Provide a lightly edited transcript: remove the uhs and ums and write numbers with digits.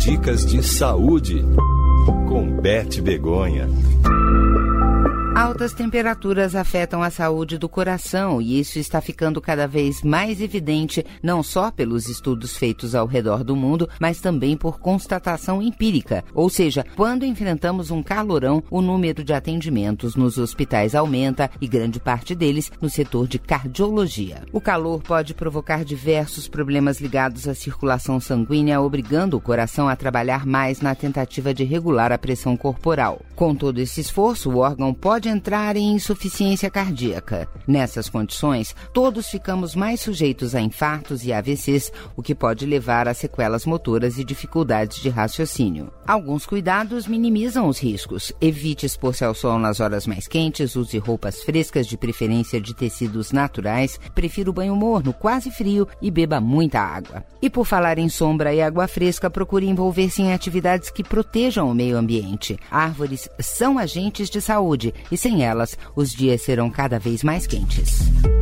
Dicas de saúde com Beth Begonha. Altas temperaturas afetam a saúde do coração e isso está ficando cada vez mais evidente, não só pelos estudos feitos ao redor do mundo, mas também por constatação empírica. Ou seja, quando enfrentamos um calorão, o número de atendimentos nos hospitais aumenta e grande parte deles no setor de cardiologia. O calor pode provocar diversos problemas ligados à circulação sanguínea, obrigando o coração a trabalhar mais na tentativa de regular a pressão corporal. Com todo esse esforço, o órgão pode entrar em insuficiência cardíaca. Nessas condições, todos ficamos mais sujeitos a infartos e AVCs, o que pode levar a sequelas motoras e dificuldades de raciocínio. Alguns cuidados minimizam os riscos. Evite expor-se ao sol nas horas mais quentes, use roupas frescas, de preferência de tecidos naturais, prefira o banho morno, quase frio e beba muita água. E por falar em sombra e água fresca, procure envolver-se em atividades que protejam o meio ambiente. Árvores são agentes de saúde e sem elas, os dias serão cada vez mais quentes.